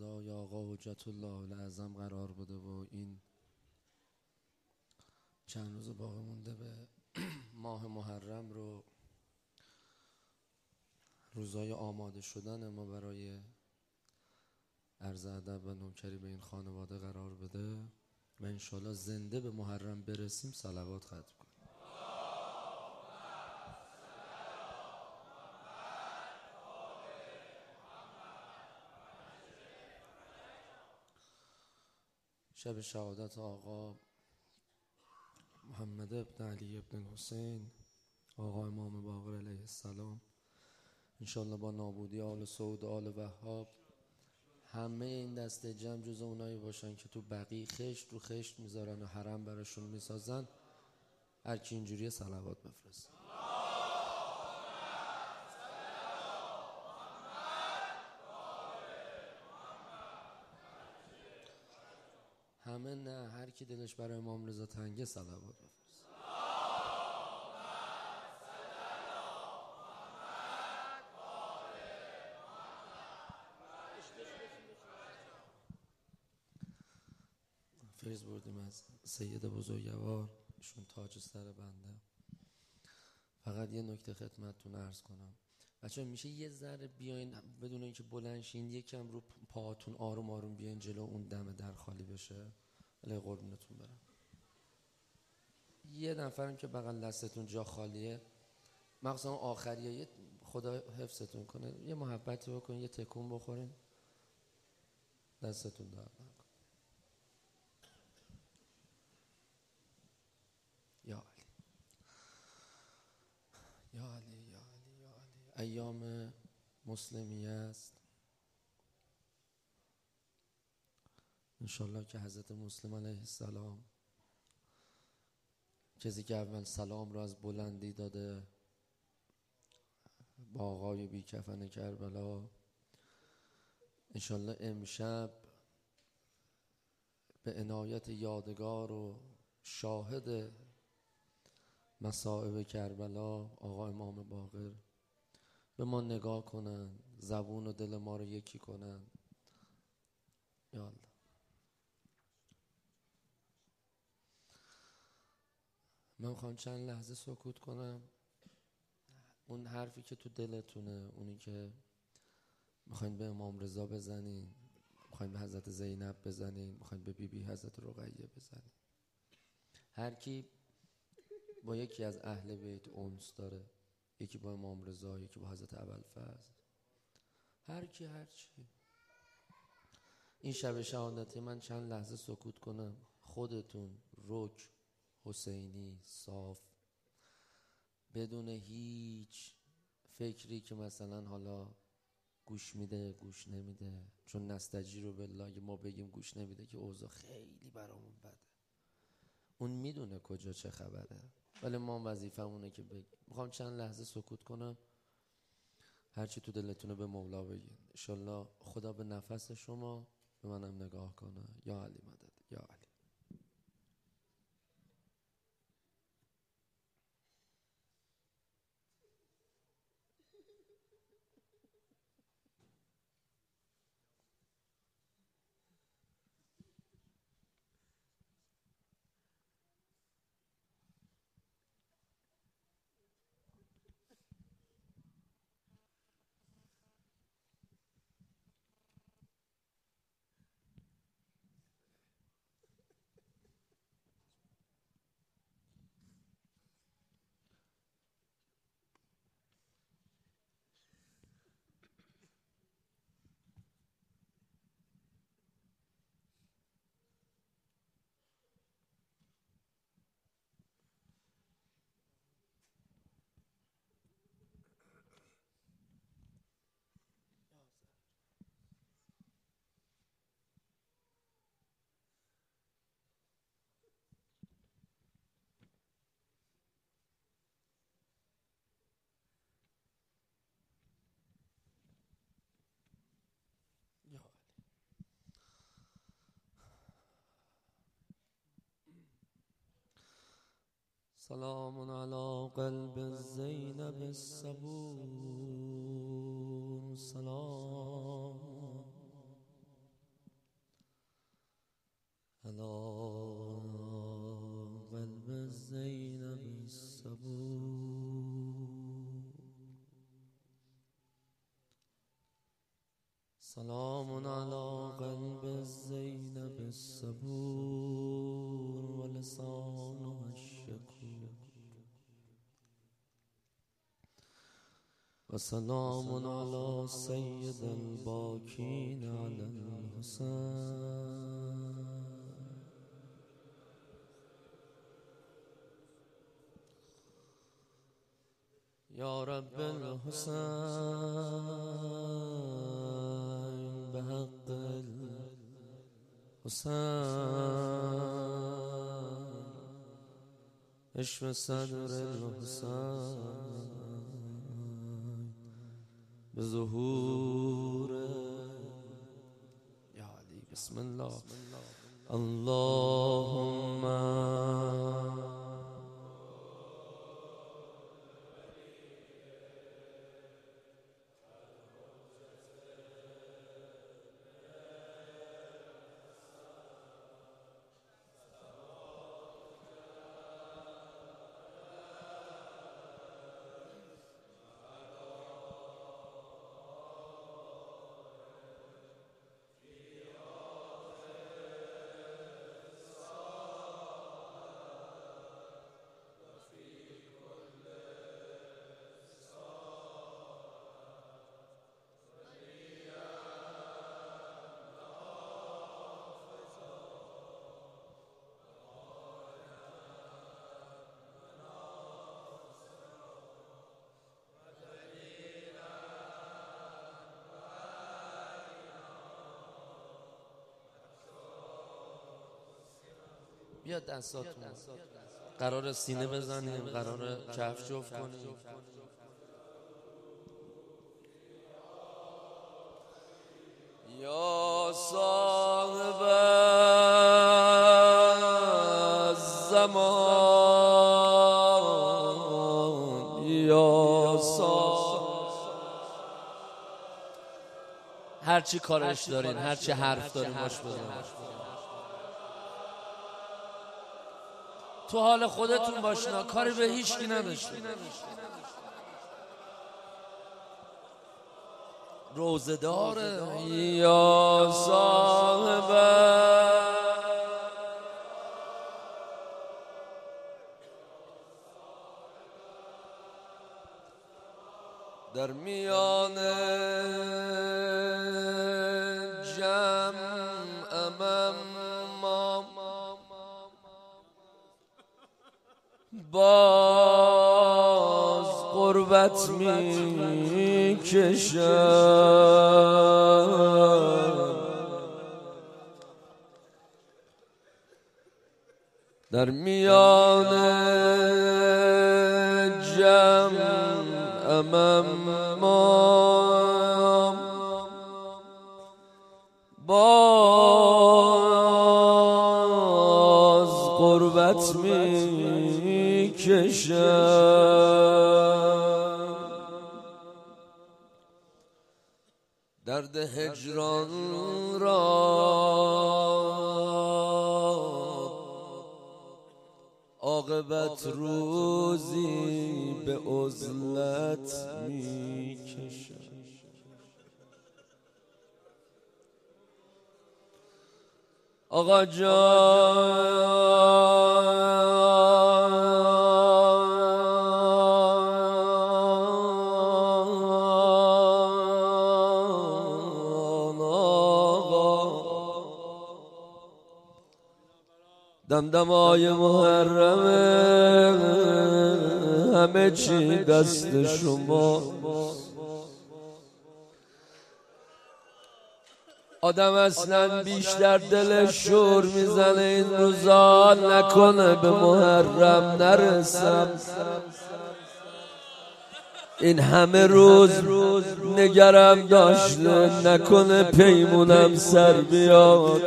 فدای آقا حجت الله الاعظم قرار بده و این چند روز باقی مونده به ماه محرم رو روزای آماده شدن ما برای عرض ادب و نوکری به این خانواده قرار بده و انشالله زنده به محرم برسیم صلوات ختم کنیم. شب شهادت آقا محمد ابن علی ابن حسین آقا امام باقر علیه السلام انشالله با نابودی آل سعود و آل وهاب همه این دسته جمع جز اونایی باشن که تو بقیع خشت رو خشت میذارن و حرم براشون میسازن. هر کی اینجوریه صلوات بفرست. همه نه، هر کی دلش برای امام رضا تنگه صلوات بفرست. فیض بردیم از سید بزرگوار، ایشون تاج سر بنده. فقط یه نکته خدمتتون عرض کنم بچه، میشه یه ذره بیاین بدون اینکه بلند شین یکم رو پاهاتون آروم آروم بیاین جلو، اون دم در خالی بشه. علی قربونتون برم. یه نفرم که بغل دستتون جا خالیه، مخصوصا آخریه، خدا حفظتون کنه، یه محبتی بکنین، یه تکون بخورین، دستتون درد نکنه. یا علی یا علی یا علی یا علی. ایام مسلمی است انشالله که حضرت مسلم علیه السلام، کسی که اول سلام رو از بلندی داده با آقای بی کفن کربلا، انشالله امشب به عنایت یادگار و شاهد مصائب کربلا آقا امام باقر به ما نگاه کنن، زبون و دل ما رو یکی کنن. یا الله. من میخوام چند لحظه سکوت کنم. اون حرفی که تو دلتونه، اونی که میخواین به امام رضا بزنین، میخواین به حضرت زینب بزنین، میخواین به بی بی حضرت رقیه بزنین، هر کی با یکی از اهل بیت انس داره، یکی با امام رضا، یکی با حضرت ابوالفضل، هر کی هر چی. این شب شهادتی من چند لحظه سکوت کنم، خودتون رک حسینی صاف، بدون هیچ فکری که مثلا حالا گوش میده گوش نمیده، چون نستجیرو بالله ما بگیم گوش نمیده که اوضاع خیلی برامون بده، اون میدونه کجا چه خبره، ولی ما وظیفمونه که بگیم. میخوام چند لحظه سکوت کنم، هرچی تو دلتونه به مولا بگین، انشالله خدا به نفس شما به منم نگاه کنه. یا علی مدد یا علی. یا علی. سلام علی قلب زینب الصبور، سلام سلام على قلب زینب الصبور ولسانها الشکور وسلام على سید الباکین علی الحسین یا رب الحسین بحق الحسین اشف صدر الحسین بظهور یا علی. بسم الله. اللهم بیا دستاتون قرار سینه بزنیم، قرار کف جفت کنیم. یا صاحب الزمان یا صاحب، هرچی کارش دارین، هرچی حرف دارین باش بزنین. تو حال خودتون باشنا، کاری به هیچ کی نداشته. روزه داره یا صاحب در میان جمع باز غربت می کشم، در میان جمع باز غربت می کشم، درد هجران را عاقبت روزی به عزلت می کشم. آقا دمدمای محرمه، همه چی دست شما. آدم اصلا بیشتر دلش شور میزنه این روزا، نکنه به محرم نرسم. این همه روز نگرم داشته، نکنه پیمونم سر بیاد.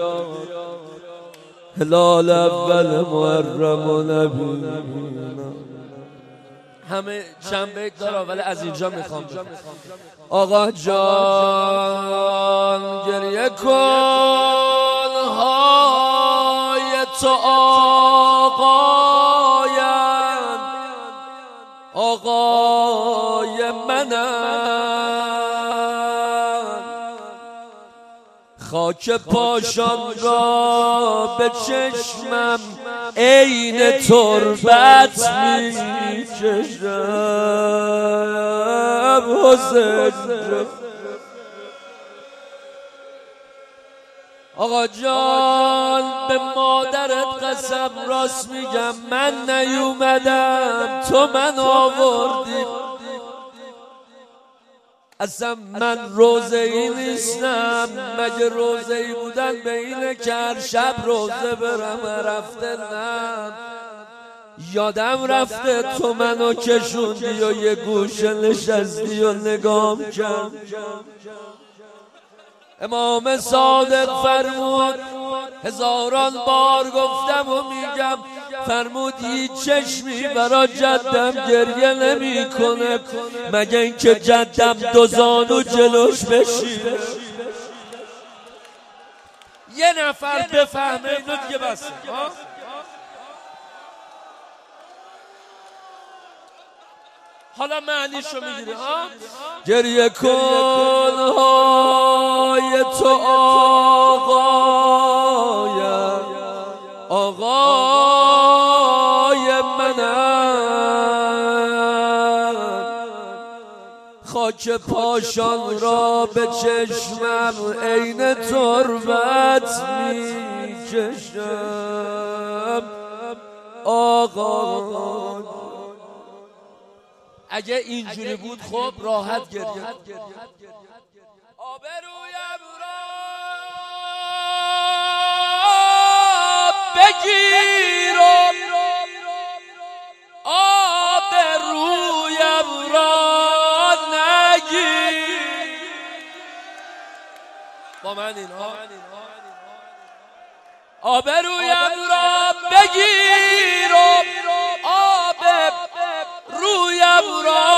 هلال اول محرم و نبینم. همه چند بیت داره ولی از اینجا میخوام بگم. آقا جان گریه کن های تو آقایم، آقای منم. خاک پاشان را به چشمم عین تربت میکشم حسین. آقا جان به مادرت قسم راست میگم من نیومدم تو من آوردی. اصلا من روزه‌ای نیستم، مگه روزه‌ای بودن به اینه که هر شب روزه برم؟ رفته نه، یادم رفته تو منو کشوندی و یه گوشه نشستی و نگام کرد. امام صادق فرمود، هزاران بار گفتم و میگم، فرمود هیچ چشمی برا جدم گریه نمی کنه مگه اینکه جدم دو زانو جلوش بشینه. یه نفر بفهمه اینو دیگه بسه. حالا معنیشو میگیره ها. گریه کن های تو آقای منم، خاک پاشان را به چشمم عین تربت میکشم آقا. اگه اینجوری بود خب راحت گریه آبرویم را بگیر، آبرویم را نگیر. با من اینها آبرویم را بگیر، رویم را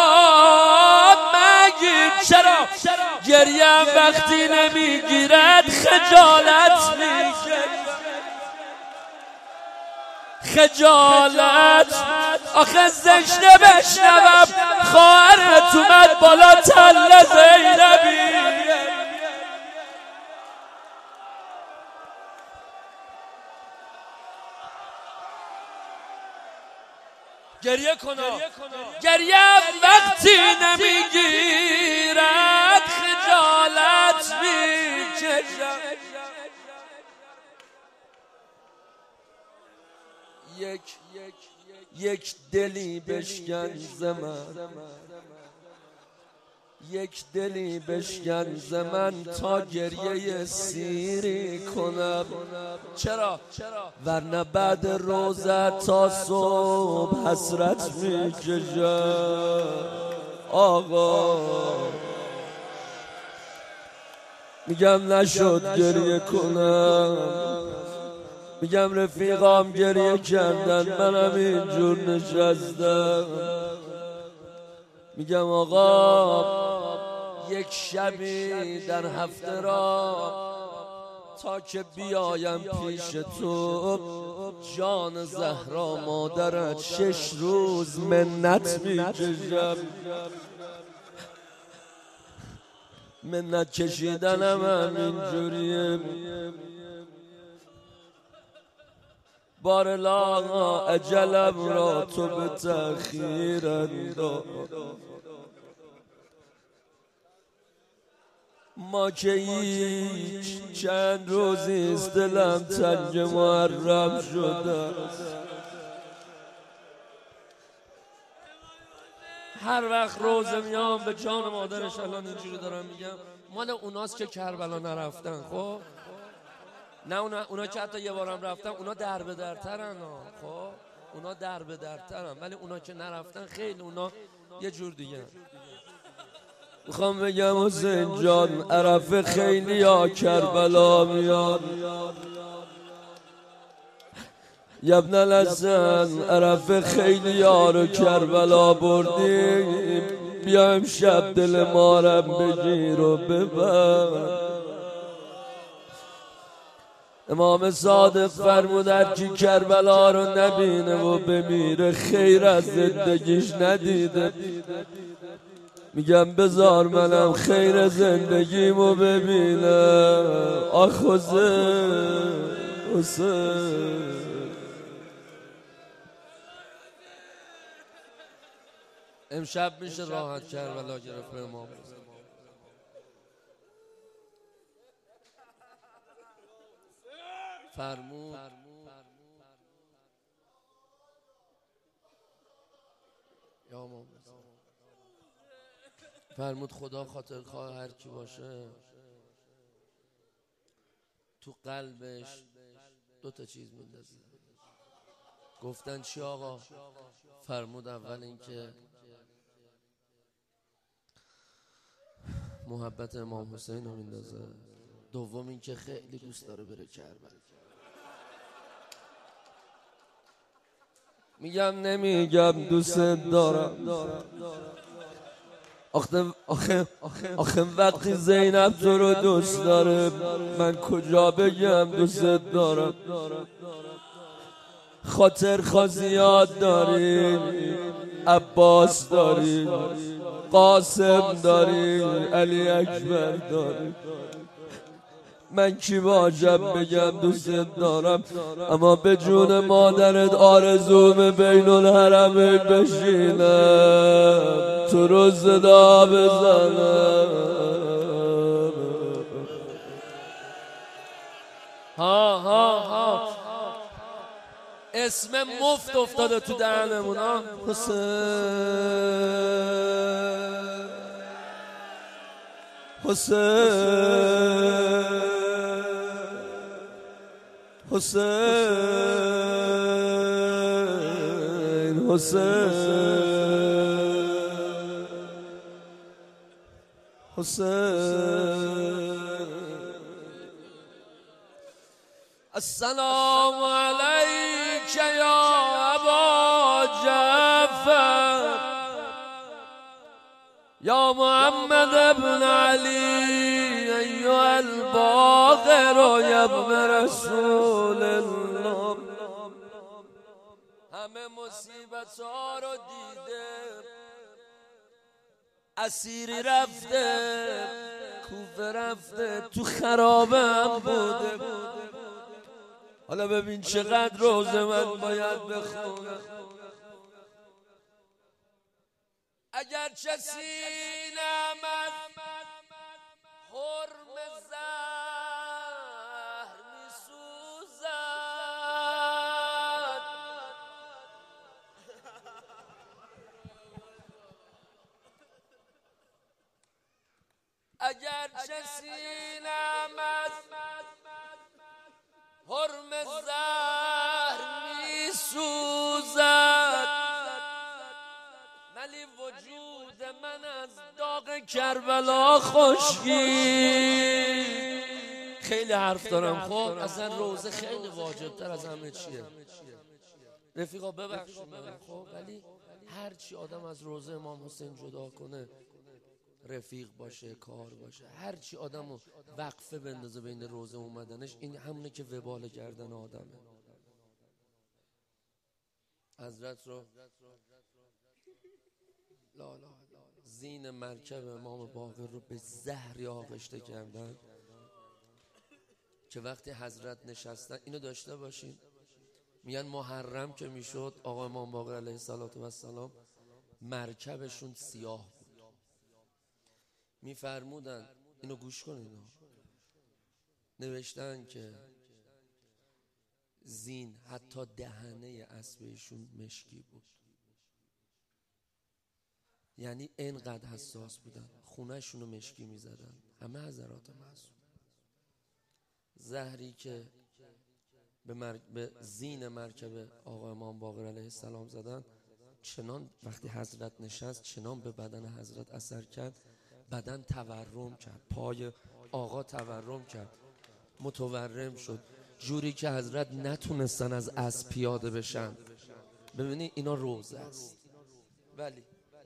مگیر. چرا گریم وقتی نمیگیرد خجالت میکشم، خجالت. آخه زشته بشنوم خواهرت اومد بالا تله زینبی. گریه کنا، گریه وقتی نمیگیرد خجالت میکشم. یک دلی بشکن زمن، یک دلی بشکن زمن تا گریه سیری کنم. چرا؟ ورنه بعد روزه تا صبح حسرت میکشم آقا. میگم نشد گریه کنم، میگم رفیقام گریه کردن منم اینجور نشستم. میگم آقا یک شبی در هفته را تا که بیایم پیش تو، جان زهرا مادرت 6 روز منت میکشم. منت کشیدنم همینجوریه. بارلا اجلم را تو به تأخیر انداز، ما که هیچ چند روزیست دلم تنگ محرم شده. هر وقت روزه میام به جان مادرش الان اینجوری دارم میگم، مال اوناست که کربلا نرفتن. خب نه اونا که حتی یه بارم رفتن اونا در به درترن. خب اونا در به درترن، ولی اونا که نرفتن خیلی اونا یه جور دیگه. میخوام بگم حسین جان عرفه خیلی ها کربلا میاد. ابن الحسن عرفه خیلی ها رو کربلا بردیم، بیا امشب دل مارم بگیر و ببر. امام صادق فرمود هر کی کربلا رو نبینه و بمیره خیر از زندگیش ندیده. میگم بذار منم خیر زندگیمو ببینم. آخ حسین حسین. امشب میشه راحت کربلا گرفت به امام. فرمود یا امام، فرمود خدا خاطر خواه هر کی باشه تو قلبش دو تا چیز میندازه. گفتن چی آقا؟ فرمود اول اینکه محبت امام حسین رو میندازه، دوم اینکه خیلی دوست داره بره کربلا. میگم نمیگم دوست دارم، آخه وقتی زینب تو رو دوست داره من کجا بگم دوست دارم؟ خاطر خواه زیاد داری، عباس داری، قاسم داری، علی اکبر داری، من کی واجب بگم دوست دارم؟ اما به جون مادرت آرزوم بین الحرمین بشینم، تو رو صدا بزنم. ها اسم مفت افتاده تو دهنمون. حسین حسین حسین حسین حسین. السلام علیک یا ابا جعفر یا محمد ابن علی ایها الباقر یا ابن رسول الله. همه مصیبت ها رو دیده، اسیری رفته، کوفه رفته، تو خرابه هم بوده. حالا ببین چقدر روز من باید بخونم. اگر چه سینه‌ام از حرم زهر می‌سوزد، اگر چه سینه‌ام از حرم زهر می‌سوزد، ولی وجود من از داغ کربلا خشکی. خیلی حرف دارم خب، اصلا روزه خیلی واجبتر از همه چیه رفیقا، ببخشید خب، ولی هر چی آدم از روزه امام حسین جدا کنه، رفیق باشه، کار باشه، هر چی آدمو وقفه بندازه بین روزه اومدنش، این همونه که وبال گردن آدمه. حضرت رو زین مرکب امام باقر رو به زهری آغشته کردن که وقتی حضرت نشستن، اینو داشته باشین، میگن محرم که میشد آقا امام باقر علیه السلام مرکبشون سیاه بود. میفرمودن، اینو گوش کنین، نوشتن که زین حتی دهنه اسبشون مشکی بود، یعنی اینقدر حساس بودن، خونه‌شون رو مشکی میزدن همه حضرات معصوم. زهری که به زین مرکب آقا امام باقر علیه السلام زدن، چنان وقتی حضرت نشست چنان به بدن حضرت اثر کرد، بدن تورم کرد، پای آقا تورم کرد، متورم شد، جوری که حضرت نتونستن از اسب پیاده بشن. ببینید اینا روزه است. ولی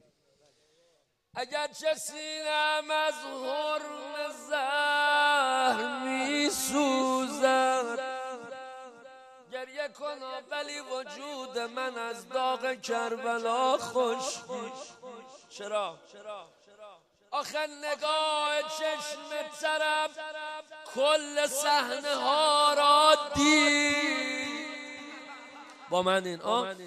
اگر چه سینه‌ام از حرم زهر می‌سوزد، گریه کن ولی وجود من از داغ کربلا خشکی. چرا؟ آخه نگاه چشم طرف کل صحنه ها را دید. با من این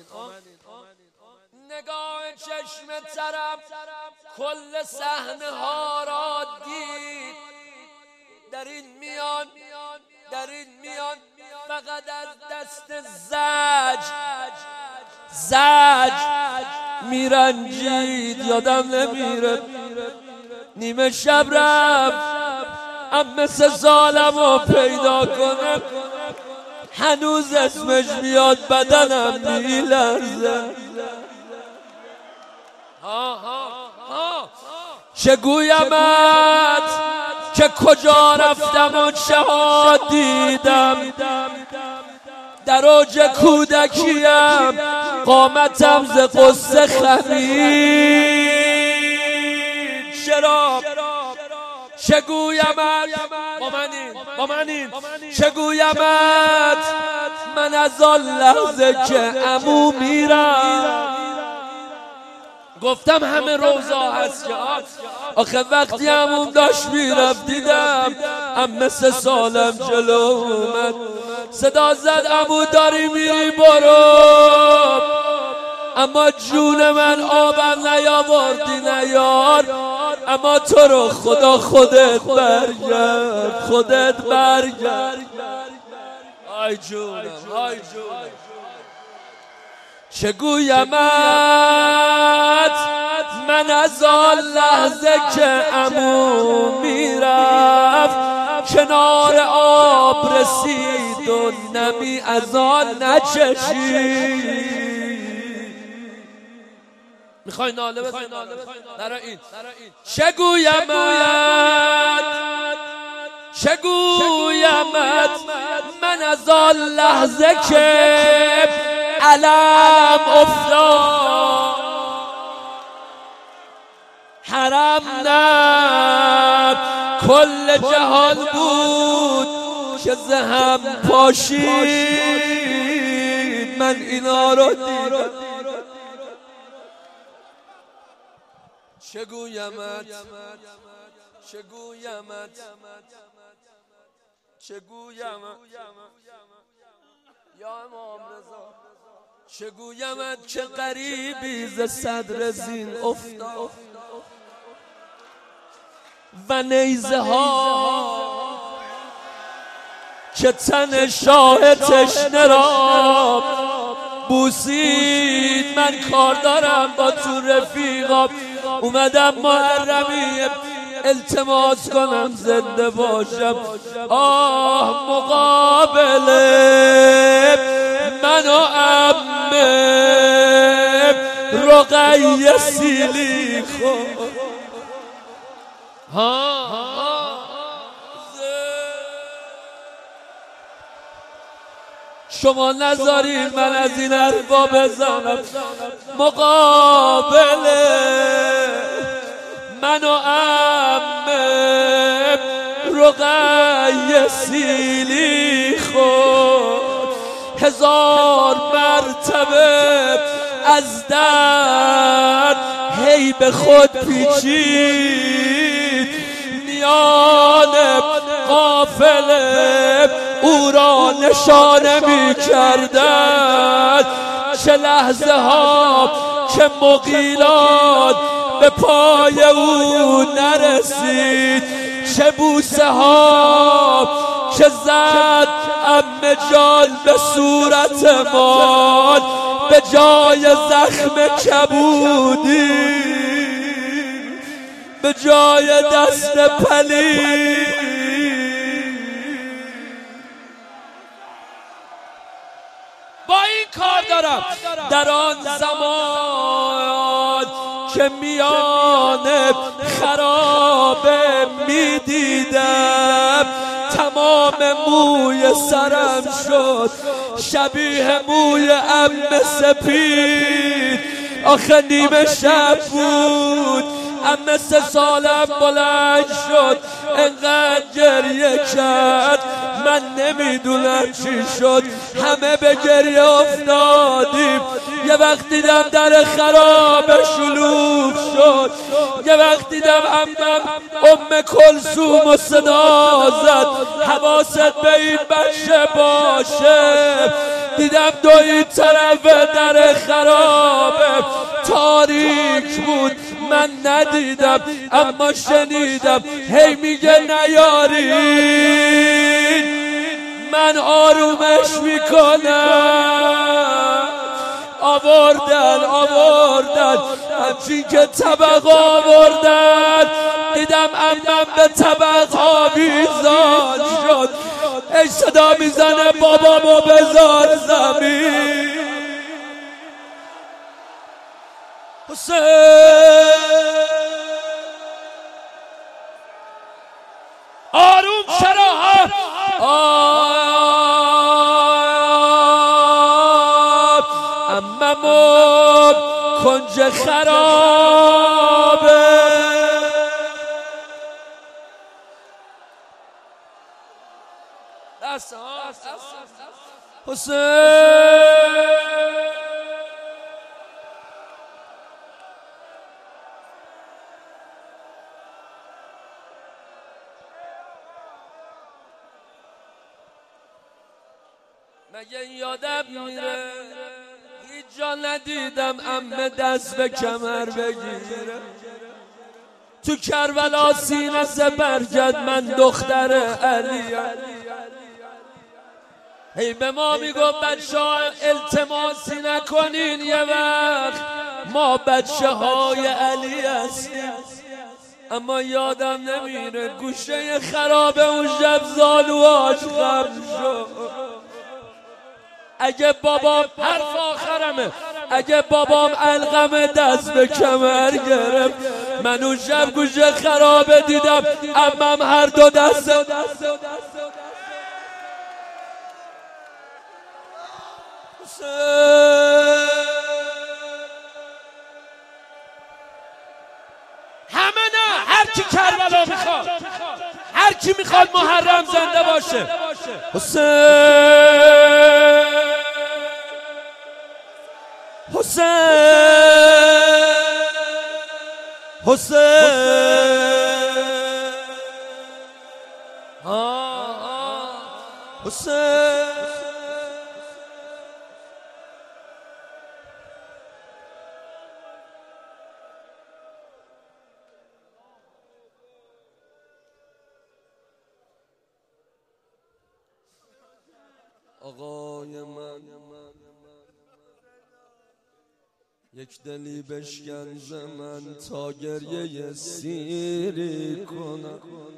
نگاه چشم طرف کل صحنه ها را دید. در این میان فقط از دست زج میرنجید. یادم نمیره نیمه شب رفت عمه 3 سالمو پیدا کنه، هنوز اسمش میاد بدنم میلرزه. چه گویمت که کجا رفتم و چه ها دیدم. در اوج کودکیم قامتم ز قصه خمید. چرا چه گویمت با من این چه گویمت من از آن لحظه که عمو میرم. گفتم همه روزا هست که آخه وقتی عموم داشت میرفت دیدم عمه 3 سالم جلو اومد، صدا زد عمو داری میری برو. اما جون من آبم نیاوردی نیار، اما تو رو خدا خودت برگرد. آی جونم چه گویمت من از آن لحظه که عمو میرفت کنار آب رسید و نمی از آن نچشید. میخوای ناله بزن؟ در این چه گویمت من از آن لحظه که علم افتاد حرم نه کل جهان بود که زهم پاشید. من اینا رو دیدم. چه گویمت یا امام رضا چه گویمت که غریبی ز صدر زین افتاد و نیزه ها که تن شاه تشنه را بوسید. من کار دارم با تو رفیقا اومدم محرمی التماس کنم زنده باشم. مقابل من و عمه رقیه سیلی خود شما نذارین من از این حرفا بزنم. مقابل من و عمه رقیه سیلی خود 1000 مرتبه از درد هی به خود پیچید. میان قافله او را نشانه می کردند. چه لحظه ها که مغیلات به پای او نرسید، چه بوسه ها که زد عمه جان به صورتمان به جای زخم کبودی، به جای دست پلید. با این کار دارم در آن زمان که میان خرابه میدیدم تمام موی سرم شد شبیه موی عمه سپید. آخه نیمه شب بود، عمه 3 سالم بلند شد انقدر گریه کرد من نمیدونم چی شد. همه به گریه افتادیم. یه وقت دیدم در خراب شلوغ شد. یه وقت دیدم ام کلثوم و صدا زد حواست به این بچه باشه. دیدم دو این طرف در خرابه تاریک بود. من ندیدم اما شنیدم هی میگه نیارین. من آرومش میکنم. آوردن همچین که طبق آوردن دیدم امم به طبق آویزان شد. ای صدا میزنه بابامو بذار زمین. حسین آروم شراحت اممم کنج خرابه. حسین مگه یادم میره هیچ جا ندیدم عمه دست به کمر بگیره. تو کربلا سینه زبرجد من دختر علی. هی به ما میگفت بچه ها التماسی نکنین یه وقت ما بچه های علی هستیم. اما یادم نمیره گوشه خراب اون شب زالوهاش خم شد. اگه بابام حرف آخرمه اگه بابام علقم دست به کمر گرفت من اون شب گوشه خرابه دیدم امم هر دو دست همه نه هر کی کربلا میخواد هر کی میخواد محرم زنده باشه. حسین آقای من یک دلی بشکن ز من تا گریه سیری کنم.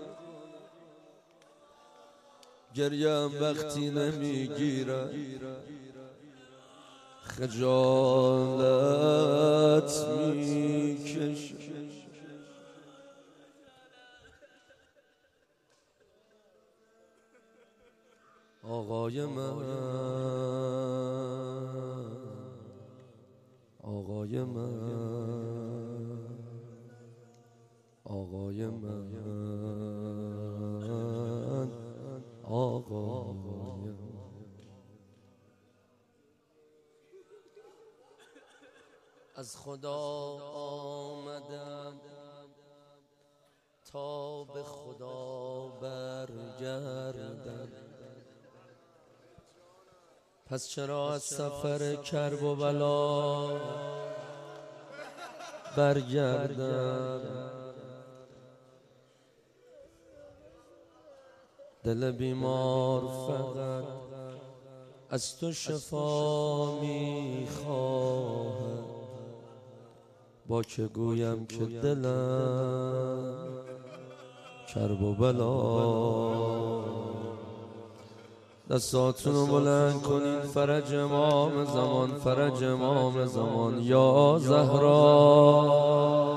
گریم وقتی نمیگیرم خجالت میکشم. آقای من آقای من آقای من آقای من از خدا آمدم تا به خدا برگردم. پس چرا از سفر کرب و بلا برگردم؟ دل بیمار فقط از تو شفا میخواهد. با که گویم که دلم کرب و بلا. دستاتونو بلند کنین فرج امام زمان فرج امام زمان یا زهرا.